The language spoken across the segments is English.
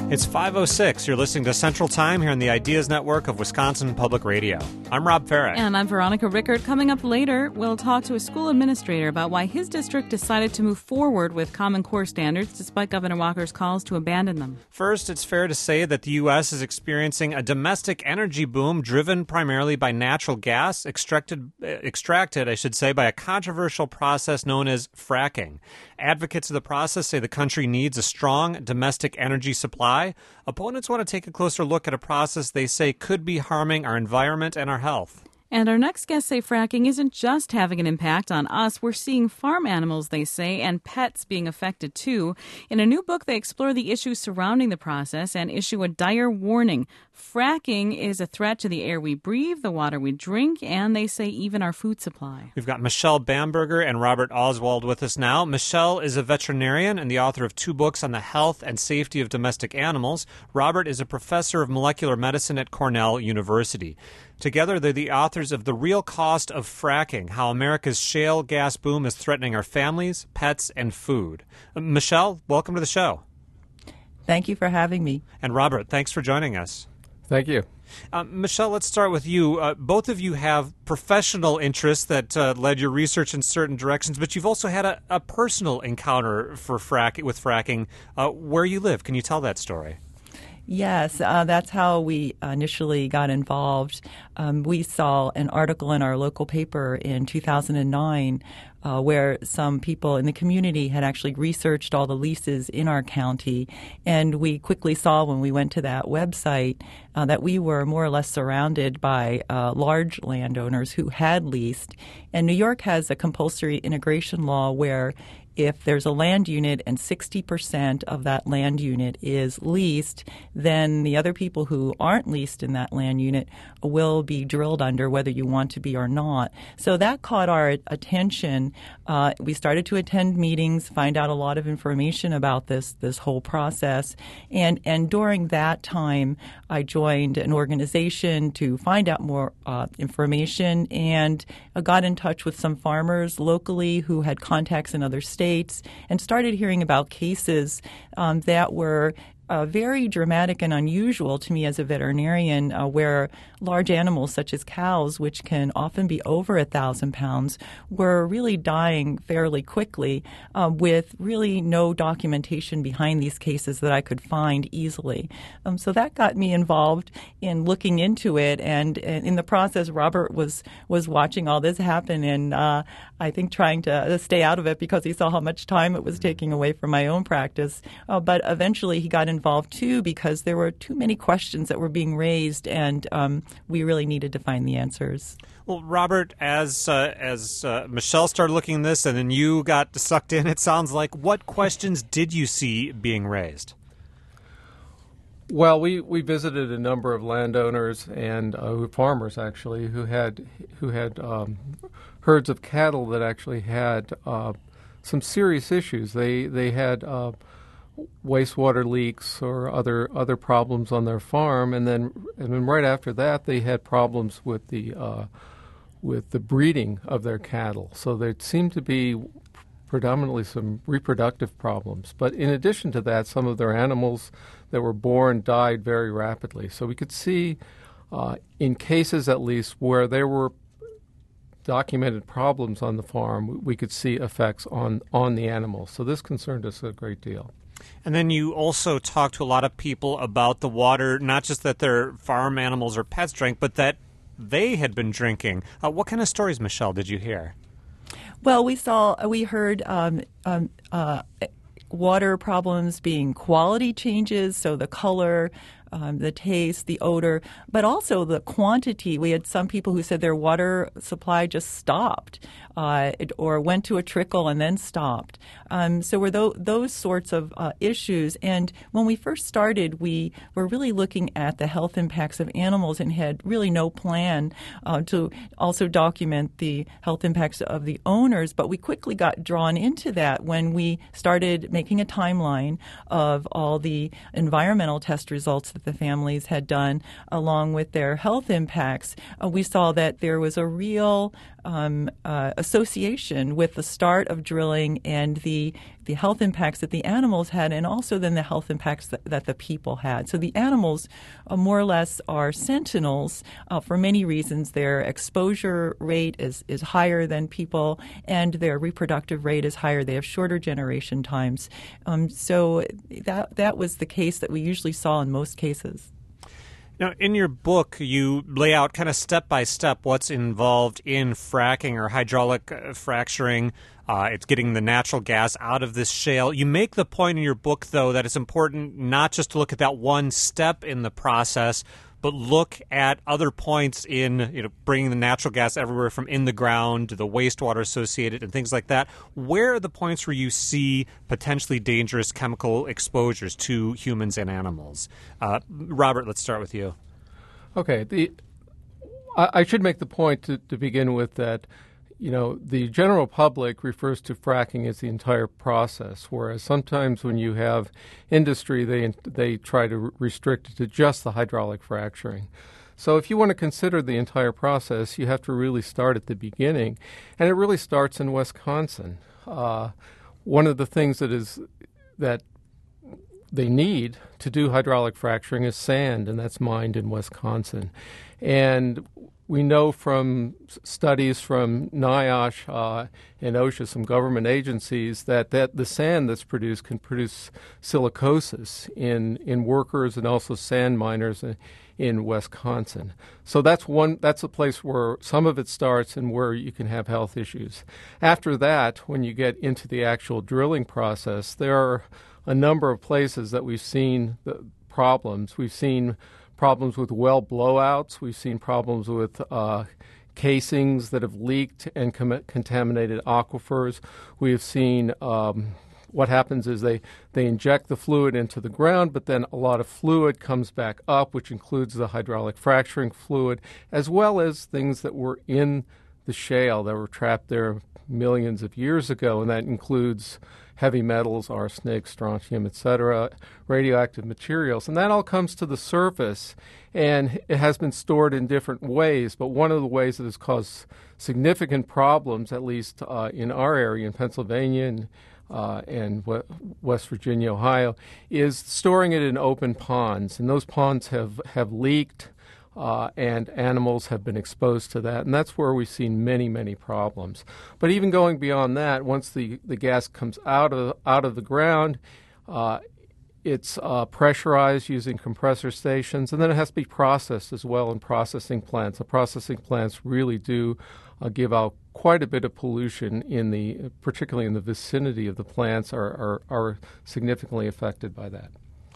It's 5:06. You're listening to Central Time here on the Ideas Network of Wisconsin Public Radio. I'm Rob Farah. And I'm Veronica Rickert. Coming up later, we'll talk to a school administrator about why his district decided to move forward with Common Core standards despite Governor Walker's calls to abandon them. First, it's fair to say that the U.S. is experiencing a domestic energy boom driven primarily by natural gas extracted, by a controversial process known as fracking. Advocates of the process say the country needs a strong domestic energy supply. Opponents want to take a closer look at a process they say could be harming our environment and our health. And our next guests say fracking isn't just having an impact on us. We're seeing farm animals, they say, and pets being affected too. In a new book, they explore the issues surrounding the process and issue a dire warning. Fracking is a threat to the air we breathe, the water we drink, and they say even our food supply. We've got Michelle Bamberger and Robert Oswald with us now. Michelle is a veterinarian and the author of 2 books on the health and safety of domestic animals. Robert is a professor of molecular medicine at Cornell University. Together, they're the authors of The Real Cost of Fracking, How America's Shale Gas Boom is Threatening Our Families, Pets, and Food. Michelle, welcome to the show. Thank you for having me. And Robert, thanks for joining us. Thank you. Michelle, let's start with you. Both of you have professional interests that led your research in certain directions, but you've also had a personal encounter with fracking where you live. Can you tell that story? Yes, that's how we initially got involved. We saw an article in our local paper in 2009 where some people in the community had actually researched all the leases in our county, and we quickly saw when we went to that website that we were more or less surrounded by large landowners who had leased. And New York has a compulsory integration law where if there's a land unit and 60% of that land unit is leased, then the other people who aren't leased in that land unit will be drilled under whether you want to be or not. So that caught our attention. We started to attend meetings, find out a lot of information about this whole process. And during that time, I joined an organization to find out more information and got in touch with some farmers locally who had contacts in other states and started hearing about cases that were very dramatic and unusual to me as a veterinarian, where large animals such as cows, which can often be over 1,000 pounds, were really dying fairly quickly with really no documentation behind these cases that I could find easily. So that got me involved in looking into it, and in the process, Robert was watching all this happen, and I think trying to stay out of it because he saw how much time it was taking away from my own practice. But eventually he got involved too because there were too many questions that were being raised, and we really needed to find the answers. Well, Robert, as Michelle started looking at this and then you got sucked in, it sounds like, what questions did you see being raised? Well, we visited a number of landowners and farmers actually who had herds of cattle that actually had some serious issues. They had wastewater leaks or other problems on their farm, and then right after that they had problems with the breeding of their cattle. So there seemed to be predominantly some reproductive problems. But in addition to that, some of their animals that were born died very rapidly. So we could see, in cases at least where there were documented problems on the farm, we could see effects on the animals. So this concerned us a great deal. And then you also talked to a lot of people about the water, not just that their farm animals or pets drank, but that they had been drinking. What kind of stories, Michelle, did you hear? Well, we heard water problems being quality changes, so the color, the taste, the odor, but also the quantity. We had some people who said their water supply just stopped or went to a trickle and then stopped. So were those sorts of issues. And when we first started, we were really looking at the health impacts of animals and had really no plan to also document the health impacts of the owners. But we quickly got drawn into that when we started making a timeline of all the environmental test results that the families had done along with their health impacts. We saw that there was a real association with the start of drilling and the the health impacts that the animals had, and also then the health impacts that the people had. So the animals more or less are sentinels for many reasons. Their exposure rate is higher than people, and their reproductive rate is higher. They have shorter generation times. So that was the case that we usually saw in most cases. Now, in your book, you lay out kind of step by step what's involved in fracking or hydraulic fracturing. It's getting the natural gas out of this shale. You make the point in your book, though, that it's important not just to look at that one step in the process, but look at other points in bringing the natural gas everywhere from in the ground to the wastewater associated and things like that. Where are the points where you see potentially dangerous chemical exposures to humans and animals? Robert, let's start with you. Okay. I should make the point to begin with that the general public refers to fracking as the entire process, whereas sometimes when you have industry, they try to restrict it to just the hydraulic fracturing. So if you want to consider the entire process, you have to really start at the beginning, and it really starts in Wisconsin. One of the things that they need to do hydraulic fracturing is sand, and that's mined in Wisconsin. And we know from studies from NIOSH and OSHA, some government agencies, that the sand that's produced can produce silicosis in workers and also sand miners in Wisconsin. So that's a place where some of it starts and where you can have health issues. After that, when you get into the actual drilling process, there are a number of places that we've seen the problems. We've seen problems with well blowouts. We've seen problems with casings that have leaked and contaminated aquifers. We have seen what happens is they inject the fluid into the ground, but then a lot of fluid comes back up, which includes the hydraulic fracturing fluid, as well as things that were in the shale that were trapped there millions of years ago, and that includes heavy metals, arsenic, strontium, etc., radioactive materials. And that all comes to the surface, and it has been stored in different ways. But one of the ways that has caused significant problems, at least in our area in Pennsylvania and West Virginia, Ohio, is storing it in open ponds. And those ponds have leaked, and animals have been exposed to that, and that's where we've seen many, many problems. But even going beyond that, once the gas comes out of the ground, it's pressurized using compressor stations, and then it has to be processed as well in processing plants. The processing plants really do give out quite a bit of pollution particularly in the vicinity of the plants are significantly affected by that.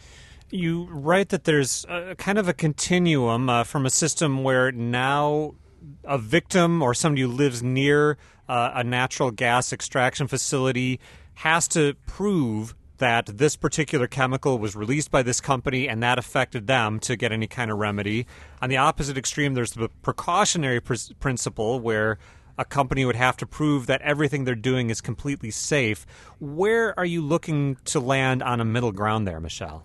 You write that there's kind of a continuum from a system where now a victim or somebody who lives near a natural gas extraction facility has to prove that this particular chemical was released by this company and that affected them to get any kind of remedy. On the opposite extreme, there's the precautionary principle where a company would have to prove that everything they're doing is completely safe. Where are you looking to land on a middle ground there, Michelle?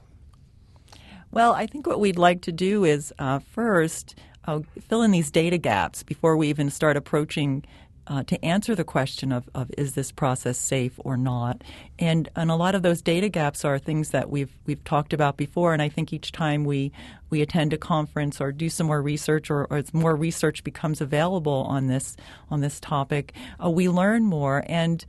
Well, I think what we'd like to do is first fill in these data gaps before we even start approaching to answer the question of is this process safe or not. And a lot of those data gaps are things that we've talked about before, and I think each time we attend a conference or do some more research or as more research becomes available on this topic, we learn more. And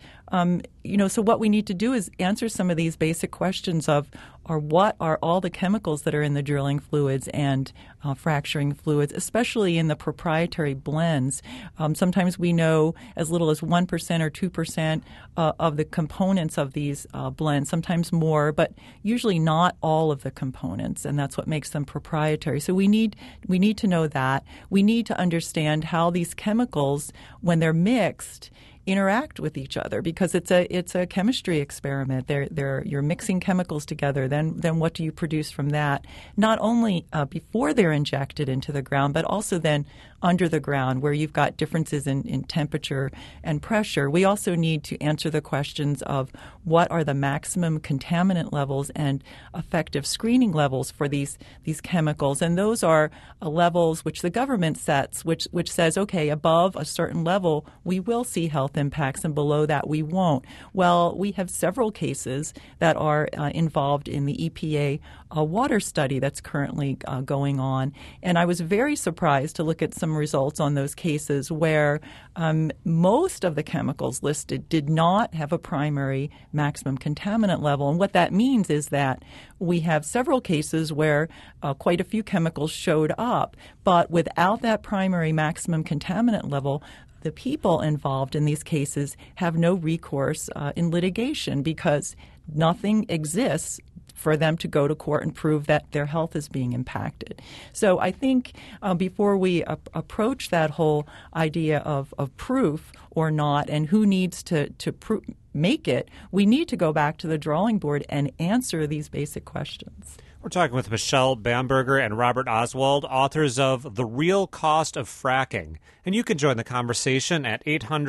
so what we need to do is answer some of these basic questions of what are all the chemicals that are in the drilling fluids and fracturing fluids, especially in the proprietary blends. Sometimes we know as little as 1% or 2% of the components of these blends, sometimes more, but usually not all of the components, and that's what makes them proprietary. So we need to know that. We need to understand how these chemicals, when they're mixed, interact with each other, because it's a chemistry experiment. You're mixing chemicals together. Then what do you produce from that? Not only before they're injected into the ground, but also then under the ground, where you've got differences in temperature and pressure. We also need to answer the questions of what are the maximum contaminant levels and effective screening levels for these chemicals. And those are levels which the government sets, which says, okay, above a certain level, we will see health impacts, and below that we won't. Well, we have several cases that are involved in the EPA water study that's currently going on. And I was very surprised to look at some results on those cases where most of the chemicals listed did not have a primary maximum contaminant level. And what that means is that we have several cases where quite a few chemicals showed up, but without that primary maximum contaminant level, the people involved in these cases have no recourse in litigation because nothing exists for them to go to court and prove that their health is being impacted. So I think before we approach that whole idea of proof or not and who needs to make it, we need to go back to the drawing board and answer these basic questions. We're talking with Michelle Bamberger and Robert Oswald, authors of The Real Cost of Fracking. And you can join the conversation at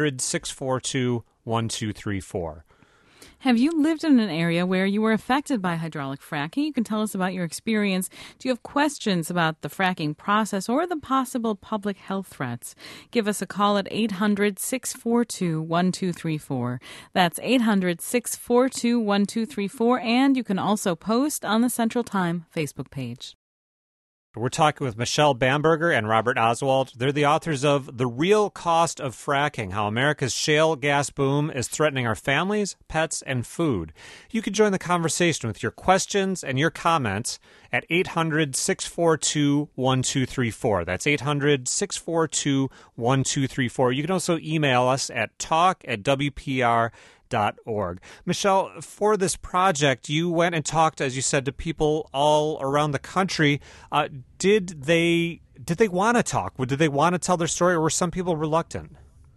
800-642-1234. Have you lived in an area where you were affected by hydraulic fracking? You can tell us about your experience. Do you have questions about the fracking process or the possible public health threats? Give us a call at 800-642-1234. That's 800-642-1234. And you can also post on the Central Time Facebook page. We're talking with Michelle Bamberger and Robert Oswald. They're the authors of The Real Cost of Fracking, How America's Shale Gas Boom is Threatening Our Families, Pets, and Food. You can join the conversation with your questions and your comments at 800-642-1234. That's 800-642-1234. You can also email us at talk@WPR.org. Michelle, for this project, you went and talked, as you said, to people all around the country. Did they want to talk? Did they want to tell their story, or were some people reluctant?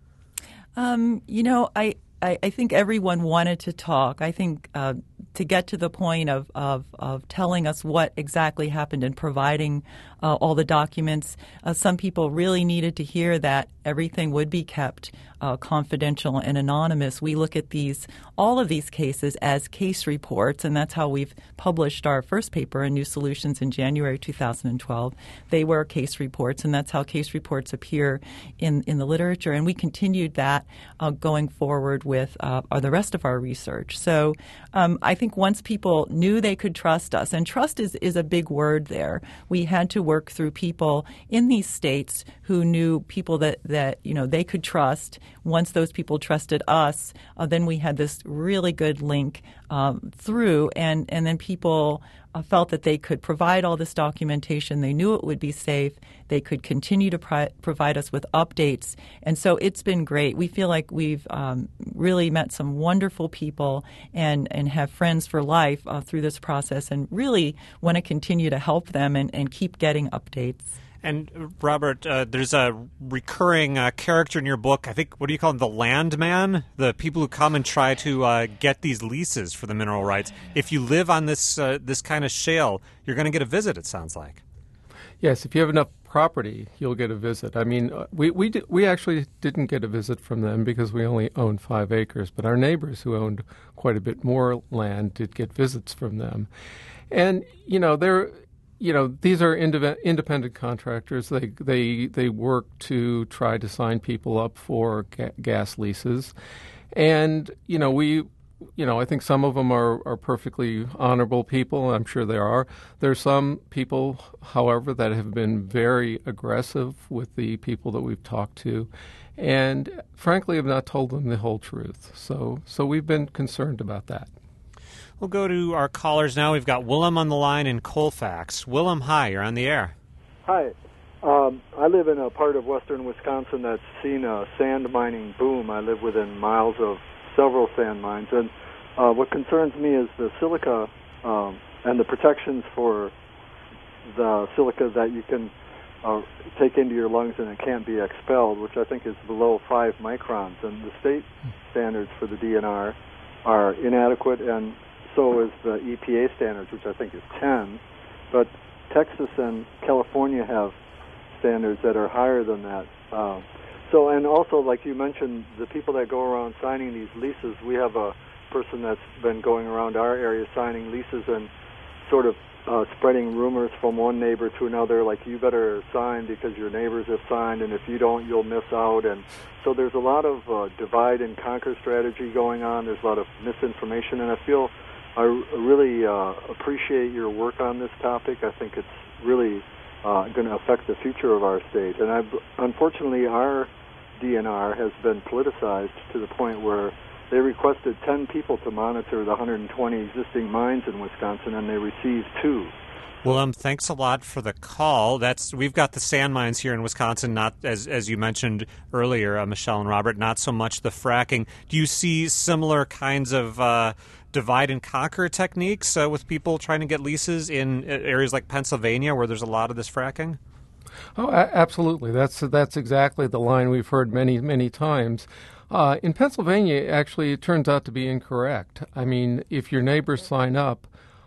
I think everyone wanted to talk. I think to get to the point of telling us what exactly happened and providing all the documents, some people really needed to hear that everything would be kept confidential and anonymous. We look at all of these cases as case reports, and that's how we've published our first paper in New Solutions in January 2012. They were case reports, and that's how case reports appear in the literature. And we continued that going forward with the rest of our research. So I think once people knew they could trust us, and trust is a big word there, we had to work through people in these states who knew people that they could trust. Once those people trusted us, then we had this really good link through, and then people felt that they could provide all this documentation. They knew it would be safe. They could continue to provide us with updates. And so it's been great. We feel like we've really met some wonderful people and have friends for life through this process, and really want to continue to help them and keep getting updates. And Robert, there's a recurring character in your book. I think, what do you call them? The landman? The people who come and try to get these leases for the mineral rights. If you live on this kind of shale, you're going to get a visit, it sounds like. Yes, if you have enough property, you'll get a visit. I mean, we actually didn't get a visit from them because we only owned 5 acres, but our neighbors who owned quite a bit more land did get visits from them. And, these are independent contractors. They work to try to sign people up for gas leases, and I think some of them are perfectly honorable people. I'm sure there are. There are some people, however, that have been very aggressive with the people that we've talked to, and frankly have not told them the whole truth. So we've been concerned about that. We'll go to our callers now. We've got Willem on the line in Colfax. Willem, hi, you're on the air. Hi. I live in a part of western Wisconsin that's seen a sand mining boom. I live within miles of several sand mines. And what concerns me is the silica and the protections for the silica that you can take into your lungs and it can't be expelled, which I think is below 5 microns. And the state standards for the DNR are inadequate, and so is the EPA standards, which I think is 10. But Texas and California have standards that are higher than that. And also, like you mentioned, the people that go around signing these leases, we have a person that's been going around our area signing leases, and sort of spreading rumors from one neighbor to another, like you better sign because your neighbors have signed, and if you don't, you'll miss out. And so there's a lot of divide and conquer strategy going on. There's a lot of misinformation, and I feel I really appreciate your work on this topic. I think it's really going to affect the future of our state. And unfortunately, our DNR has been politicized to the point where they requested 10 people to monitor the 120 existing mines in Wisconsin, and they received 2. Willem, thanks a lot for the call. We've got the sand mines here in Wisconsin, not as you mentioned earlier, Michelle and Robert, not so much the fracking. Do you see similar kinds of divide and conquer techniques with people trying to get leases in areas like Pennsylvania where there's a lot of this fracking? Oh, absolutely. That's exactly the line we've heard many, many times. In Pennsylvania, actually, it turns out to be incorrect. I mean, if your neighbors sign up,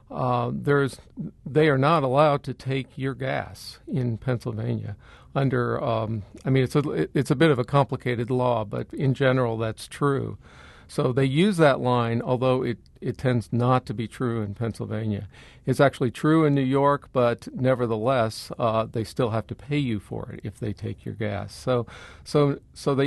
they are not allowed to take your gas in Pennsylvania. Under, it's a bit of a complicated law, but in general, that's true. So they use that line, although it tends not to be true in Pennsylvania. It's actually true in New York, but nevertheless, they still have to pay you for it if they take your gas. So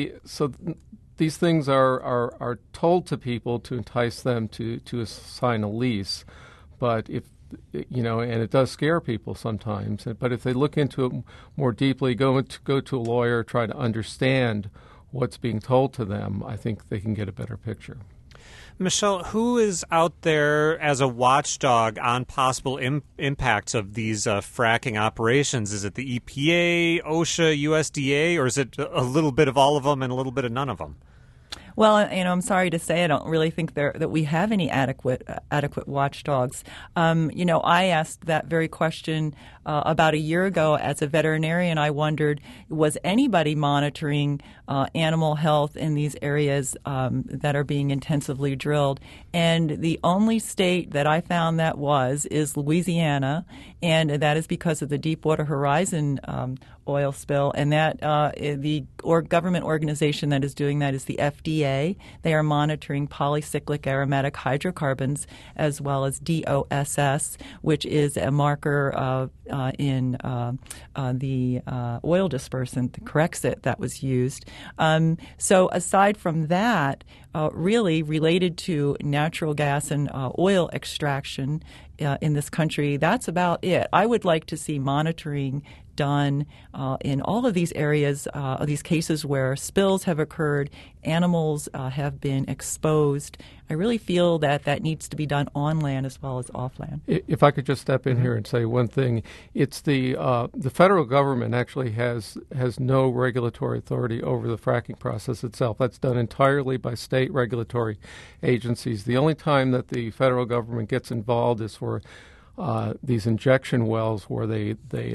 these things are told to people to entice them to sign a lease, but and it does scare people sometimes. But if they look into it more deeply, go to a lawyer, try to understand what's being told to them, I think they can get a better picture. Michelle, who is out there as a watchdog on possible impacts of these fracking operations? Is it the EPA, OSHA, USDA, or is it a little bit of all of them and a little bit of none of them? Well, I'm sorry to say I don't really think that we have any adequate watchdogs. I asked that very question about a year ago as a veterinarian. I wondered, was anybody monitoring animal health in these areas that are being intensively drilled? And the only state that I found that is Louisiana, and that is because of the Deepwater Horizon oil spill, and that the government organization that is doing that is the FDA. They are monitoring polycyclic aromatic hydrocarbons as well as DOSS, which is a marker in the oil dispersant, the Corexit that was used. So aside from that, really related to natural gas and oil extraction in this country, that's about it. I would like to see monitoring done in all of these areas, these cases where spills have occurred, animals have been exposed. I really feel that needs to be done on land as well as off land. If I could just step in here and say one thing, it's the federal government actually has no regulatory authority over the fracking process itself. That's done entirely by state regulatory agencies. The only time that the federal government gets involved is for these injection wells where they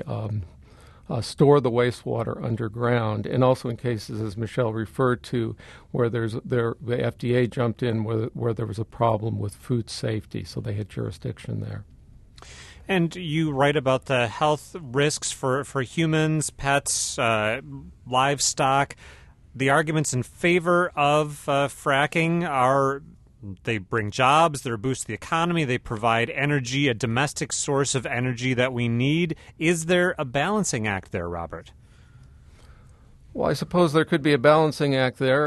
store the wastewater underground, and also in cases, as Michelle referred to, where the FDA jumped in where there was a problem with food safety, so they had jurisdiction there. And you write about the health risks for humans, pets, livestock. The arguments in favor of fracking are they bring jobs, they boost the economy, they provide energy, a domestic source of energy that we need. Is there a balancing act there, Robert? Well, I suppose there could be a balancing act there.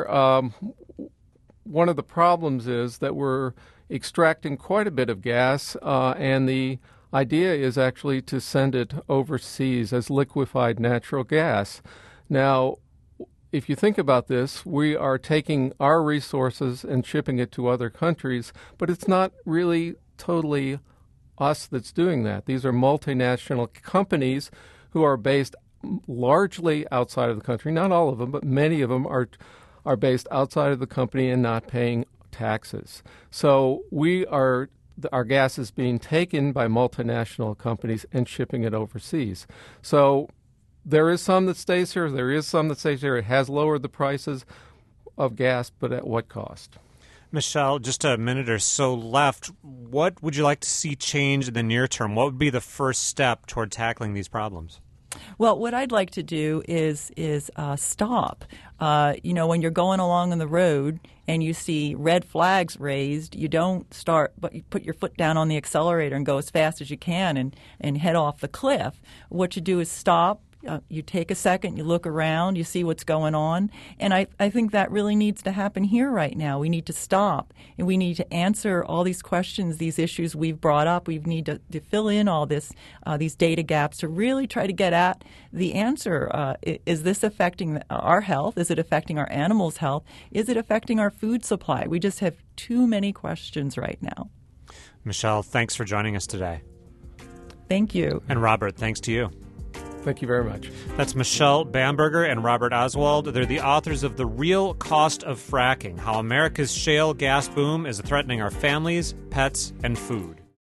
One of the problems is that we're extracting quite a bit of gas, and the idea is actually to send it overseas as liquefied natural gas. Now, if you think about this, we are taking our resources and shipping it to other countries, but it's not really totally us that's doing that. These are multinational companies who are based largely outside of the country. Not all of them, but many of them are based outside of the country and not paying taxes. So our gas is being taken by multinational companies and shipping it overseas. So there is some that stays here. There is some that stays here. It has lowered the prices of gas, but at what cost? Michelle, just a minute or so left. What would you like to see change in the near term? What would be the first step toward tackling these problems? Well, what I'd like to do is stop. When you're going along on the road and you see red flags raised, you don't start, but you put your foot down on the accelerator and go as fast as you can and head off the cliff. What you do is stop. You take a second, you look around, you see what's going on. And I think that really needs to happen here right now. We need to stop, and we need to answer all these questions, these issues we've brought up. We need to fill in all these data gaps to really try to get at the answer. Is this affecting our health? Is it affecting our animals' health? Is it affecting our food supply? We just have too many questions right now. Michelle, thanks for joining us today. Thank you. And Robert, thanks to you. Thank you very much. That's Michelle Bamberger and Robert Oswald. They're the authors of The Real Cost of Fracking: How America's Shale Gas Boom is Threatening Our Families, Pets, and Food.